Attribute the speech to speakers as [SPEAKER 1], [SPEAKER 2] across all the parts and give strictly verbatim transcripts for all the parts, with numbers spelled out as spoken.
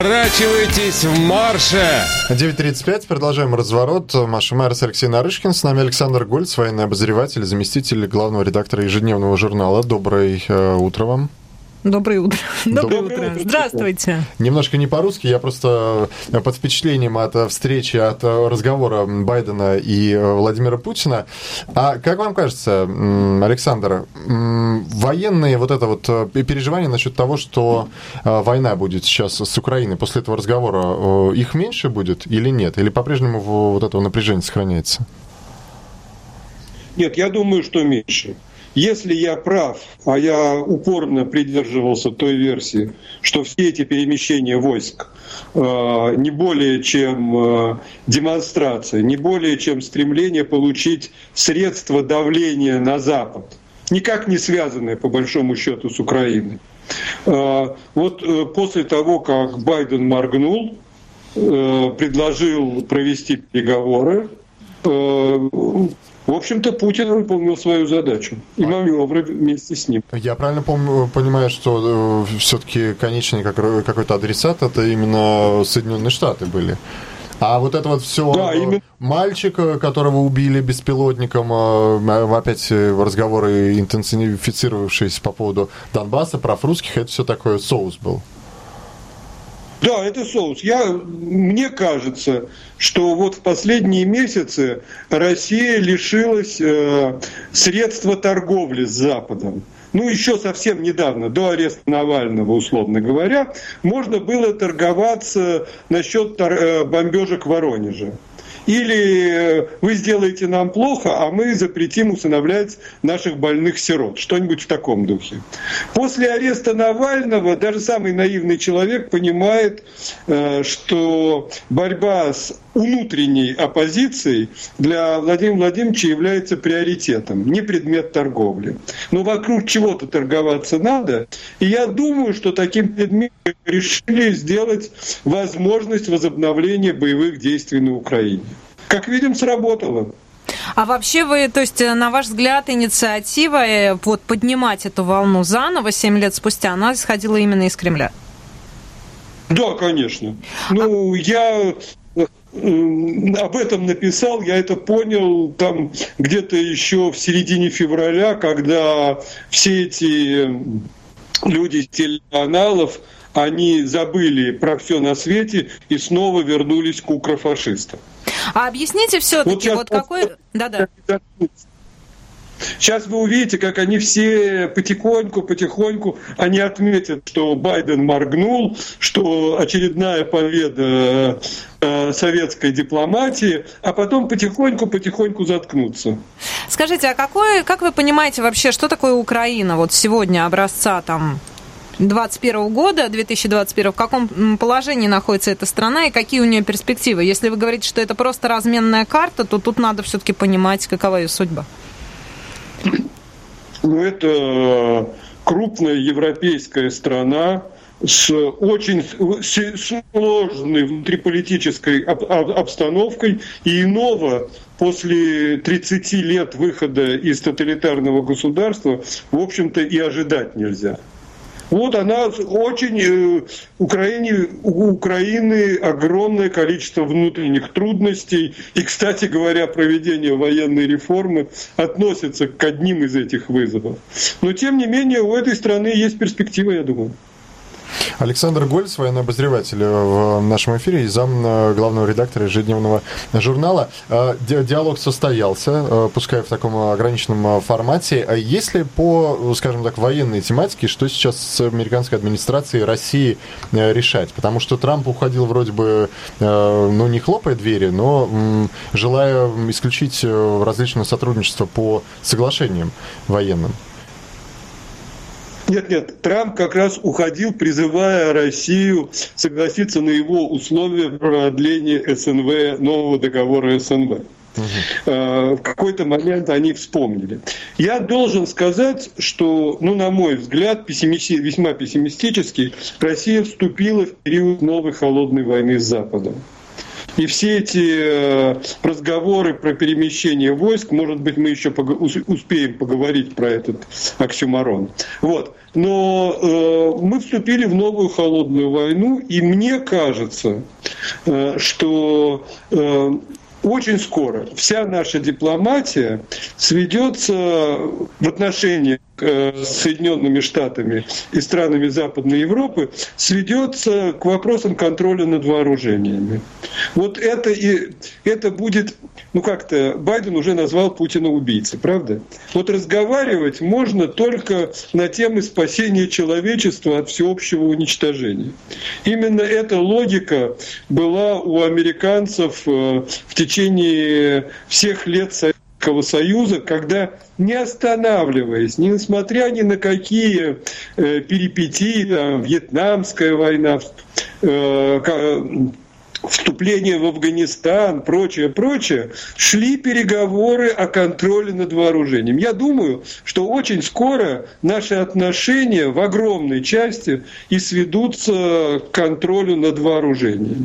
[SPEAKER 1] Поворачивайтесь в марше!
[SPEAKER 2] девять тридцать пять. Продолжаем разворот. Маша Майерс, Алексей Нарышкин. С нами Александр Гольц, военный обозреватель, заместитель главного редактора ежедневного журнала. Доброе э, утро вам.
[SPEAKER 3] Доброе утро.
[SPEAKER 2] Доброе,
[SPEAKER 3] Доброе утро. Здравствуйте.
[SPEAKER 2] Немножко не по-русски, я просто под впечатлением от встречи, от разговора Байдена и Владимира Путина. А как вам кажется, Александр, военные вот это вот переживания насчет того, что война будет сейчас с Украиной, после этого разговора, их меньше будет или нет? Или по-прежнему вот это напряжение сохраняется?
[SPEAKER 4] Нет, я думаю, что меньше. Если я прав, а я упорно придерживался той версии, что все эти перемещения войск э, не более чем э, демонстрация, не более чем стремление получить средства давления на Запад, никак не связанные, по большому счету, с Украиной. Э, вот э, после того, как Байден моргнул, э, предложил провести переговоры, э, в общем-то, Путин выполнил свою задачу. И маневры вместе с ним.
[SPEAKER 2] Я правильно помню, понимаю, что э, все-таки конечный какой-то адресат это именно Соединенные Штаты были. А вот это вот все
[SPEAKER 4] да, именно...
[SPEAKER 2] мальчик, которого убили беспилотником, э, опять разговоры интенсифицировавшиеся по поводу Донбасса, прав русских, это все такое соус был.
[SPEAKER 4] Да, это соус. Я, мне кажется, что вот в последние месяцы Россия лишилась э, средства торговли с Западом. Ну, еще совсем недавно, до ареста Навального, условно говоря, можно было торговаться насчет тор- бомбежек Воронежа. Или вы сделаете нам плохо, а мы запретим усыновлять наших больных сирот. Что-нибудь в таком духе. После ареста Навального даже самый наивный человек понимает, что борьба с внутренней оппозицией для Владимира Владимировича является приоритетом, не предмет торговли. Но вокруг чего-то торговаться надо. И я думаю, что таким предметом решили сделать возможность возобновления боевых действий на Украине. Как видим, сработало.
[SPEAKER 3] А вообще вы, то есть, на ваш взгляд, инициатива вот, поднимать эту волну заново семь лет спустя, она исходила именно из Кремля?
[SPEAKER 4] Да, конечно. Ну, а... я... об этом написал, я это понял там где-то еще в середине февраля, когда все эти люди из телеканалов, они забыли про все на свете и снова вернулись к укрофашистам.
[SPEAKER 3] А объясните все-таки, вот, вот какой... Да-да.
[SPEAKER 4] Сейчас вы увидите, как они все потихоньку, потихоньку, они отметят, что Байден моргнул, что очередная победа э, советской дипломатии, а потом потихоньку, потихоньку заткнутся.
[SPEAKER 3] Скажите, а какой, как вы понимаете вообще, что такое Украина вот сегодня образца там двадцать первого года, две тысячи двадцать первого, в каком положении находится эта страна и какие у нее перспективы? Если вы говорите, что это просто разменная карта, то тут надо все-таки понимать, какова ее судьба.
[SPEAKER 4] Ну, это крупная европейская страна с очень сложной внутриполитической обстановкой, и иного после тридцати лет выхода из тоталитарного государства, в общем-то, и ожидать нельзя. Вот она очень... Украине, у Украины огромное количество внутренних трудностей. И, кстати говоря, проведение военной реформы относится к одним из этих вызовов. Но, тем не менее, у этой страны есть перспектива, я думаю.
[SPEAKER 2] Александр Гольц, военный обозреватель в нашем эфире и зам главного редактора ежедневного журнала. Диалог состоялся, пускай в таком ограниченном формате. Если по, скажем так, военной тематике, что сейчас с американской администрацией России решать? Потому что Трамп уходил вроде бы, ну, не хлопая двери, но желая исключить различные сотрудничества по соглашениям военным.
[SPEAKER 4] Нет, нет, Трамп как раз уходил, призывая Россию согласиться на его условия продления СНВ, нового договора СНВ. Uh-huh. В какой-то момент они вспомнили. Я должен сказать, что, ну, на мой взгляд, пессимисти... весьма пессимистически, Россия вступила в период новой холодной войны с Западом. И все эти разговоры про перемещение войск, может быть, мы еще успеем поговорить про этот оксюморон. Вот. Но э, мы вступили в новую холодную войну, и мне кажется, э, что э, очень скоро вся наша дипломатия сведется в отношении с Соединенными Штатами и странами Западной Европы, сведется к вопросам контроля над вооружениями. Вот это, и, это будет, ну как-то, Байден уже назвал Путина убийцей, правда? Вот разговаривать можно только на темы спасения человечества от всеобщего уничтожения. Именно эта логика была у американцев в течение всех лет Советского Союза, когда, не останавливаясь, несмотря ни на какие э, перипетии, там, Вьетнамская война, э, вступление в Афганистан, прочее, прочее, шли переговоры о контроле над вооружением. Я думаю, что очень скоро наши отношения в огромной части и сведутся к контролю над вооружением.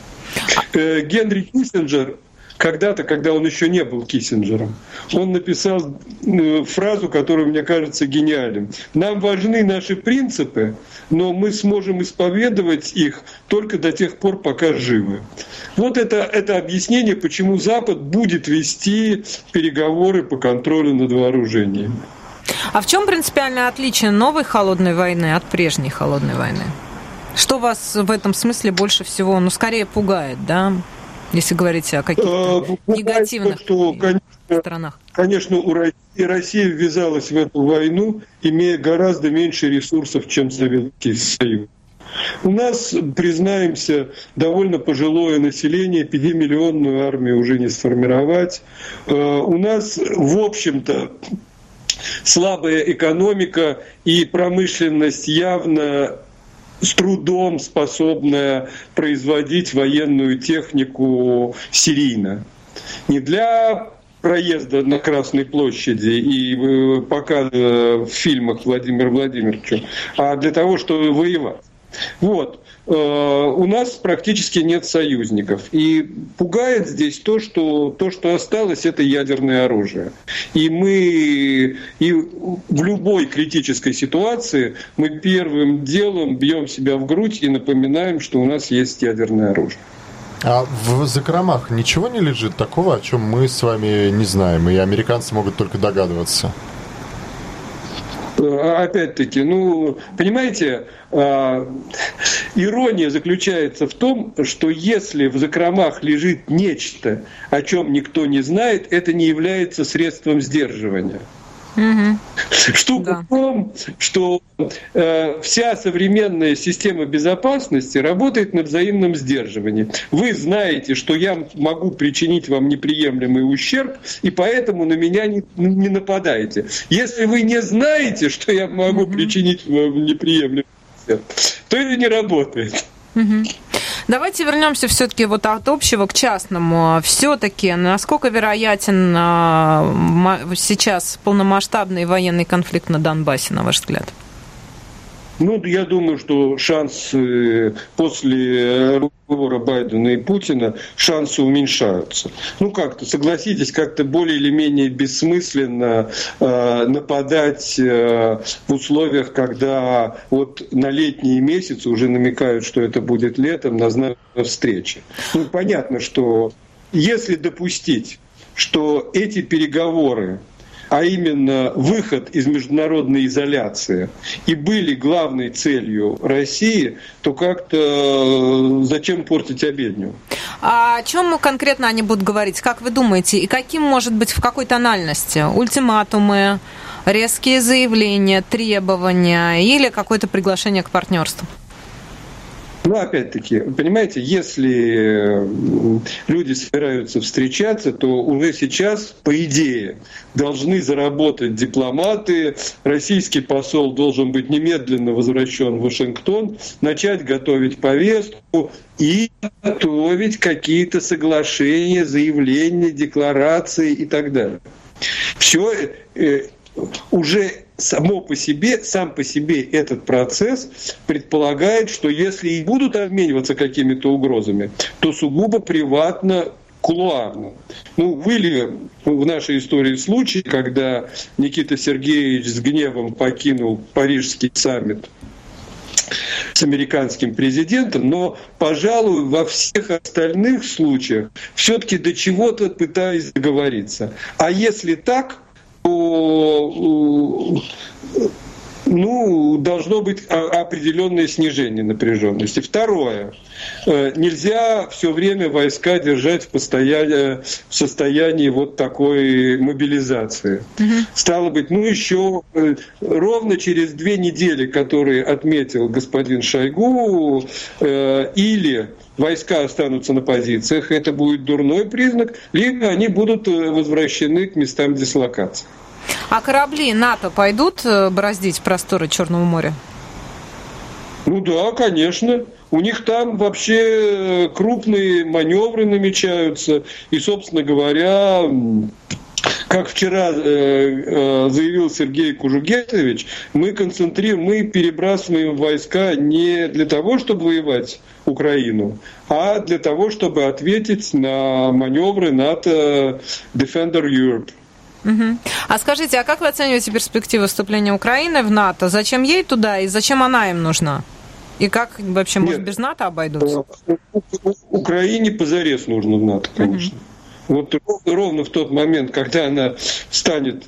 [SPEAKER 4] Э, Генри Киссинджер когда-то, когда он еще не был Киссинджером, он написал фразу, которая мне кажется гениальной. Нам важны наши принципы, но мы сможем исповедовать их только до тех пор, пока живы. Вот это, это объяснение, почему Запад будет вести переговоры по контролю над вооружением.
[SPEAKER 3] А в чем принципиальное отличие новой холодной войны от прежней холодной войны? Что вас в этом смысле больше всего, ну, скорее пугает, да? Если говорить о каких-то а, негативных то, что, конечно, сторонах.
[SPEAKER 4] Конечно, у России, Россия ввязалась в эту войну, имея гораздо меньше ресурсов, чем Советский Союз. У нас, признаемся, довольно пожилое население, пятимиллионную армию уже не сформировать. У нас, в общем-то, слабая экономика и промышленность явно с трудом способная производить военную технику серийно. Не для проезда на Красной площади и показа в фильмах Владимира Владимировича, а для того, чтобы воевать. Вот. У нас практически нет союзников. И пугает здесь то, что то, что осталось, это ядерное оружие. И мы и в любой критической ситуации мы первым делом бьем себя в грудь и напоминаем, что у нас есть ядерное оружие.
[SPEAKER 2] А в закромах ничего не лежит такого, о чем мы с вами не знаем, и американцы могут только догадываться?
[SPEAKER 4] Опять-таки, ну, понимаете, ирония заключается в том, что если в закромах лежит нечто, о чем никто не знает, это не является средством сдерживания. Угу. Штука да. в том, что э, вся современная система безопасности работает на взаимном сдерживании. Вы знаете, что я могу причинить вам неприемлемый ущерб, и поэтому на меня не, не нападайте. Если вы не знаете, что я могу угу. причинить вам неприемлемый ущерб, то это не работает.
[SPEAKER 3] Угу. Давайте вернемся все-таки вот от общего к частному. Все-таки насколько вероятен сейчас полномасштабный военный конфликт на Донбассе, на ваш взгляд?
[SPEAKER 4] Ну, я думаю, что шансы после разговора Байдена и Путина, шансы уменьшаются. Ну, как-то, согласитесь, как-то более или менее бессмысленно э, нападать э, в условиях, когда вот на летние месяцы уже намекают, что это будет летом, назначена встреча. Ну, понятно, что если допустить, что эти переговоры, а именно выход из международной изоляции, и были главной целью России, то как-то зачем портить обедню?
[SPEAKER 3] А о чем конкретно они будут говорить? Как вы думаете? И каким может быть, в какой тональности? Ультиматумы, резкие заявления, требования или какое-то приглашение к партнерству?
[SPEAKER 4] Ну, опять-таки, понимаете, если люди собираются встречаться, то уже сейчас, по идее, должны заработать дипломаты, российский посол должен быть немедленно возвращен в Вашингтон, начать готовить повестку и готовить какие-то соглашения, заявления, декларации и так далее. Все уже само по себе, сам по себе этот процесс предполагает, что если и будут обмениваться какими-то угрозами, то сугубо приватно, кулуарно. Ну, были в нашей истории случаи, когда Никита Сергеевич с гневом покинул Парижский саммит с американским президентом, но, пожалуй, во всех остальных случаях все-таки до чего-то пытались договориться. А если так, то ну, должно быть определенное снижение напряженности. Второе. Нельзя все время войска держать в, постоянии, в состоянии вот такой мобилизации. Mm-hmm. Стало быть, ну еще ровно через две недели, которые отметил господин Шойгу, или войска останутся на позициях, это будет дурной признак, либо они будут возвращены к местам дислокации.
[SPEAKER 3] А корабли НАТО пойдут бороздить просторы Черного моря?
[SPEAKER 4] Ну да, конечно. У них там вообще крупные маневры намечаются. И, собственно говоря, как вчера заявил Сергей Кужугетович, мы концентрируем, мы перебрасываем войска не для того, чтобы воевать Украину, а для того, чтобы ответить на маневры НАТО Defender Europe.
[SPEAKER 3] Угу. А скажите, а как вы оцениваете перспективы вступления Украины в НАТО? Зачем ей туда и зачем она им нужна? И как вообще, может, Нет, без НАТО обойдутся?
[SPEAKER 4] Украине позарез нужно в НАТО, конечно. Угу. Вот ровно в тот момент, когда она станет,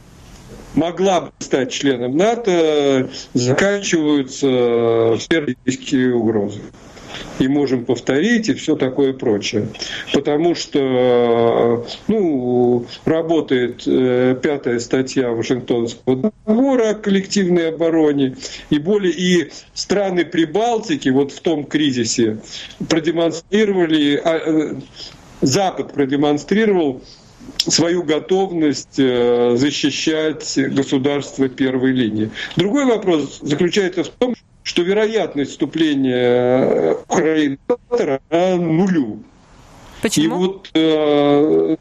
[SPEAKER 4] могла бы стать членом НАТО, заканчиваются террористические угрозы. И можем повторить, и все такое прочее. Потому что ну, работает пятая статья Вашингтонского договора о коллективной обороне, и более и страны Прибалтики вот в том кризисе продемонстрировали, Запад продемонстрировал свою готовность защищать государство первой линии. Другой вопрос заключается в том, что вероятность вступления Украины равна нулю.
[SPEAKER 3] Почему?
[SPEAKER 4] И вот, э,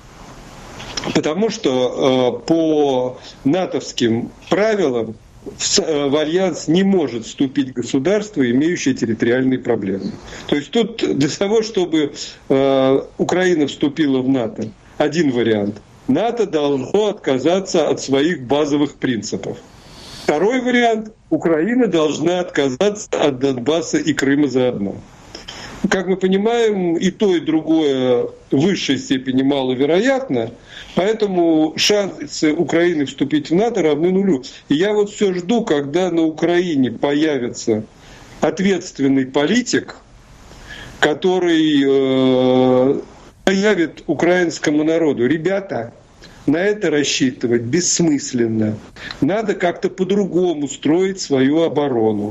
[SPEAKER 4] потому что э, по натовским правилам в, в альянс не может вступить государство, имеющее территориальные проблемы. То есть тут для того, чтобы э, Украина вступила в НАТО, один вариант. НАТО должно отказаться от своих базовых принципов. Второй вариант. Украина должна отказаться от Донбасса и Крыма заодно. Как мы понимаем, и то, и другое в высшей степени маловероятно, поэтому шансы Украины вступить в НАТО равны нулю. И я вот все жду, когда на Украине появится ответственный политик, который э, заявит украинскому народу: ребята, на это рассчитывать бессмысленно. Надо как-то по-другому строить свою оборону.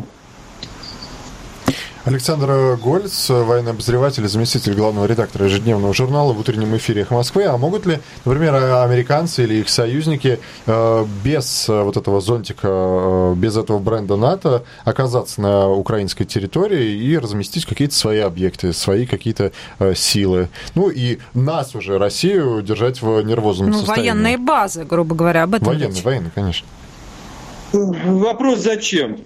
[SPEAKER 2] Александр Гольц, военный обозреватель и заместитель главного редактора ежедневного журнала в утреннем эфире «Эхо Москвы». А могут ли, например, американцы или их союзники без вот этого зонтика, без этого бренда НАТО оказаться на украинской территории и разместить какие-то свои объекты, свои какие-то силы? Ну и нас уже, Россию, держать в нервозном
[SPEAKER 3] ну,
[SPEAKER 2] состоянии.
[SPEAKER 3] Военные базы, грубо говоря, об этом
[SPEAKER 2] Военные,
[SPEAKER 3] речь.
[SPEAKER 2] военные, конечно.
[SPEAKER 4] Вопрос зачем?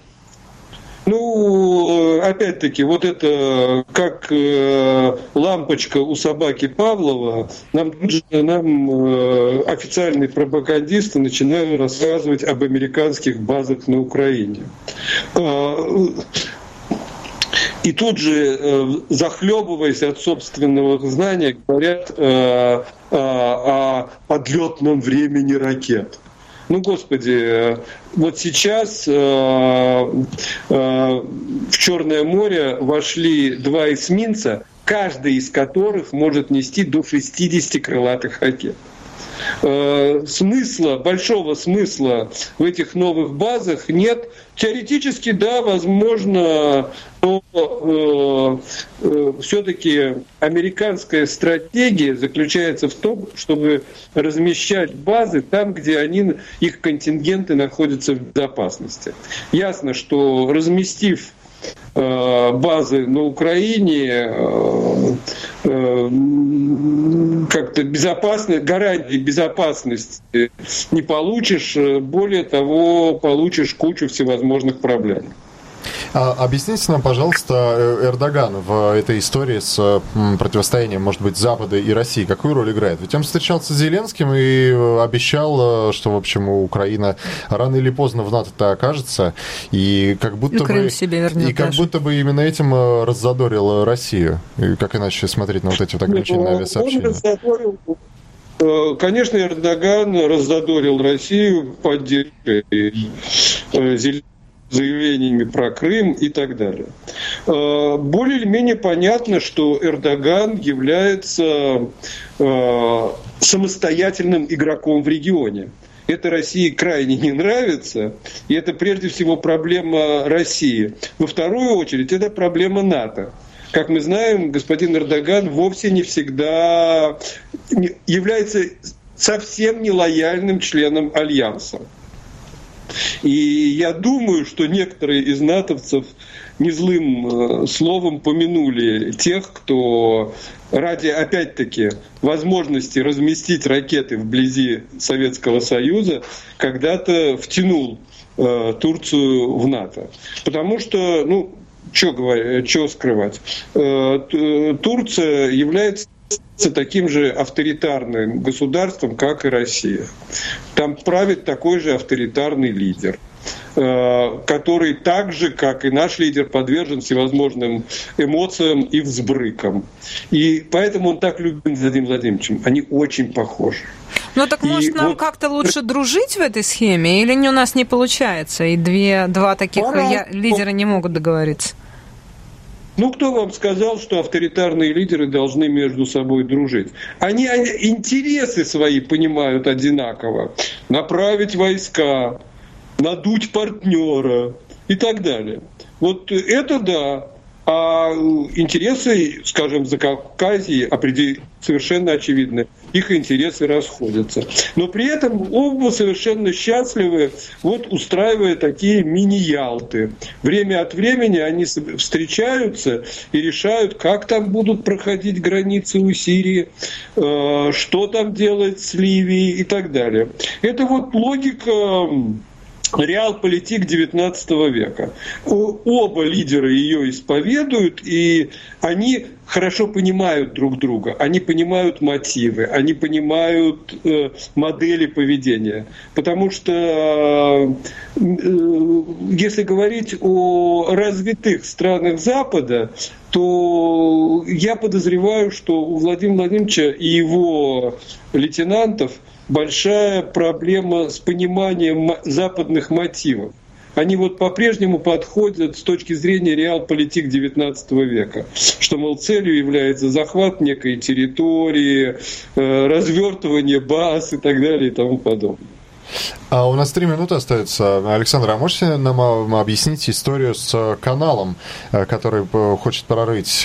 [SPEAKER 4] Ну, опять-таки, вот это как э, лампочка у собаки Павлова, нам, нам э, официальные пропагандисты начинают рассказывать об американских базах на Украине. Э, и тут же, э, захлебываясь от собственного знания, говорят э, э, о подлетном времени ракет. Ну, Господи, вот сейчас э, э, в Черное море вошли два эсминца, каждый из которых может нести до шестидесяти крылатых ракет. Э, смысла, большого смысла в этих новых базах нет. Теоретически, да, возможно, но э, э, все-таки американская стратегия заключается в том, чтобы размещать базы там, где они, их контингенты находятся в безопасности. Ясно, что разместив э, базы на Украине, э, э, как-то безопасность, гарантии безопасности не получишь, более того, получишь кучу всевозможных проблем.
[SPEAKER 2] А, объясните нам, пожалуйста, Эрдоган в этой истории с противостоянием, может быть, Запада и России, какую роль играет? Ведь он встречался с Зеленским и обещал, что, в общем, Украина рано или поздно в НАТО-то окажется, и как будто бы, и как будто бы именно этим раззадорил Россию. И как иначе смотреть на вот эти вот ограниченные авиасообщения?
[SPEAKER 4] Конечно, Эрдоган раззадорил Россию поддержкой Зеленского, заявлениями про Крым и так далее. Более или менее понятно, что Эрдоган является самостоятельным игроком в регионе. Это России крайне не нравится, и это прежде всего проблема России. Во вторую очередь, это проблема НАТО. Как мы знаем, господин Эрдоган вовсе не всегда является совсем нелояльным членом Альянса. И я думаю, что некоторые из натовцев не злым словом помянули тех, кто ради, опять-таки, возможности разместить ракеты вблизи Советского Союза когда-то втянул э, Турцию в НАТО. Потому что, ну, что говорить, что скрывать, э, Турция является таким же авторитарным государством, как и Россия. Там правит такой же авторитарный лидер, который так же, как и наш лидер, подвержен всевозможным эмоциям и взбрыкам. И поэтому он так любит Владимира Владимировича. Они очень похожи.
[SPEAKER 3] Ну так, может, и нам вот... как-то лучше дружить в этой схеме, или у нас не получается, и две, два таких Пора... лидера не могут договориться?
[SPEAKER 4] Ну, кто вам сказал, что авторитарные лидеры должны между собой дружить? Они, они интересы свои понимают одинаково. Направить войска, надуть партнера и так далее. Вот это да. А интересы, скажем, за Закавказья совершенно очевидны. Их интересы расходятся. Но при этом оба совершенно счастливы, вот устраивая такие мини-Ялты. Время от времени они встречаются и решают, как там будут проходить границы у Сирии, что там делать с Ливией и так далее. Это вот логика... реалполитик девятнадцатого века. Оба лидера ее исповедуют, и они хорошо понимают друг друга, они понимают мотивы, они понимают э, модели поведения. Потому что э, если говорить о развитых странах Запада, то я подозреваю, что у Владимира Владимировича и его лейтенантов большая проблема с пониманием западных мотивов. Они вот по-прежнему подходят с точки зрения реалполитик девятнадцатого века, что, мол, целью является захват некой территории, развертывание баз и так далее и тому подобное.
[SPEAKER 2] А у нас три минуты остается. Александр, а можете нам объяснить историю с каналом, который хочет прорыть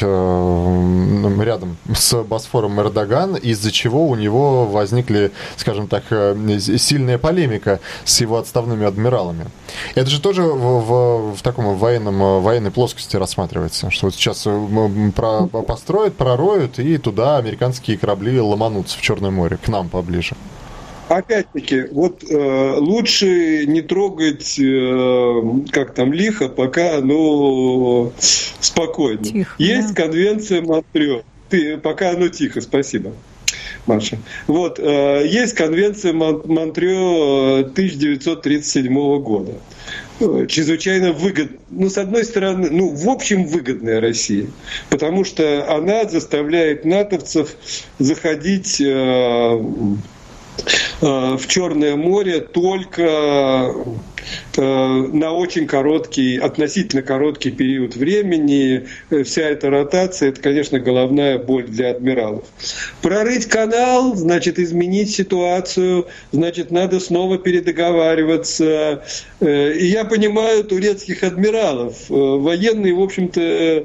[SPEAKER 2] рядом с Босфором Эрдоган, из-за чего у него возникли, скажем так, сильная полемика с его отставными адмиралами? Это же тоже в, в, в таком военном, военной плоскости рассматривается, что вот сейчас про, построят, пророют, и туда американские корабли ломанутся в Черное море, к нам поближе.
[SPEAKER 4] Опять-таки, вот э, лучше не трогать, э, как там, лихо, пока оно спокойно. Тихо, есть да. Конвенция Монтрео. Ты, пока оно тихо, спасибо, Маша. Вот, э, есть конвенция Монтрео тысяча девятьсот тридцать седьмого года. Чрезвычайно выгодно. Ну, с одной стороны, ну, в общем, выгодная России, потому что она заставляет натовцев заходить... Э, в Черное море только на очень короткий, относительно короткий период времени. Вся эта ротация, это, конечно, головная боль для адмиралов. Прорыть канал, значит, изменить ситуацию, значит, надо снова передоговариваться. И я понимаю турецких адмиралов. Военные, в общем-то,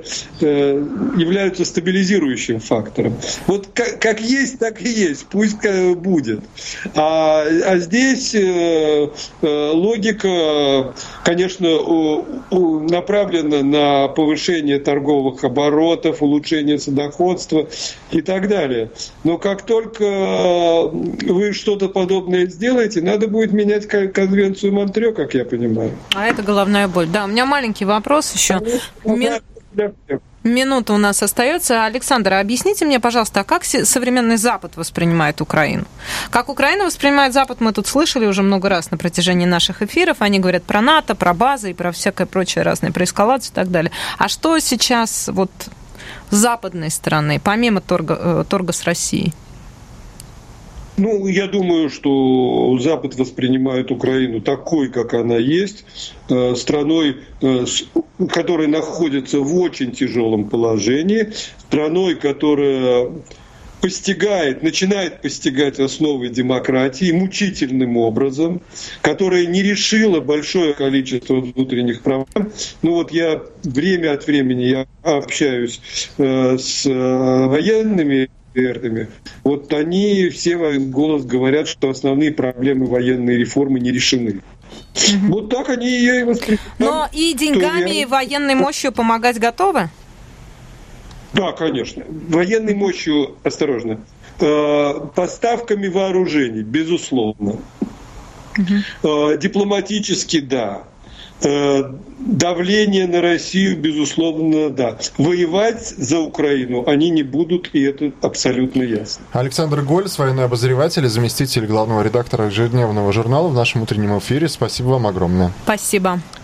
[SPEAKER 4] являются стабилизирующим фактором. Вот как, как есть, так и есть. Пусть будет. А, а здесь логика политика, конечно, направлена на повышение торговых оборотов, улучшение судоходства и так далее. Но как только вы что-то подобное сделаете, надо будет менять конвенцию Монтрео, как я понимаю.
[SPEAKER 3] А это головная боль. Да, у меня маленький вопрос еще. Мин... Минута у нас остается. Александр, объясните мне, пожалуйста, а как современный Запад воспринимает Украину? Как Украина воспринимает Запад, мы тут слышали уже много раз на протяжении наших эфиров. Они говорят про НАТО, про базы и про всякое прочее разное, про эскалацию и так далее. А что сейчас вот с западной стороны, помимо торга, торга с Россией?
[SPEAKER 4] Ну, я думаю, что Запад воспринимает Украину такой, как она есть, страной, которая находится в очень тяжелом положении, страной, которая постигает, начинает постигать основы демократии мучительным образом, которая не решила большое количество внутренних проблем. Ну вот я время от времени я общаюсь с военными экспертами. Вот они все в голос говорят, что основные проблемы военной реформы не решены. Mm-hmm. Вот так они ее и воспринимают.
[SPEAKER 3] Но и деньгами, я... и военной мощью помогать готовы?
[SPEAKER 4] Да, конечно. Военной мощью, осторожно, поставками вооружений, безусловно. Mm-hmm. Дипломатически, да. Давление на Россию, безусловно, да. Воевать за Украину они не будут, и это абсолютно ясно.
[SPEAKER 2] Александр Гольц, военный обозреватель и заместитель главного редактора ежедневного журнала в нашем утреннем эфире. Спасибо вам огромное.
[SPEAKER 3] Спасибо.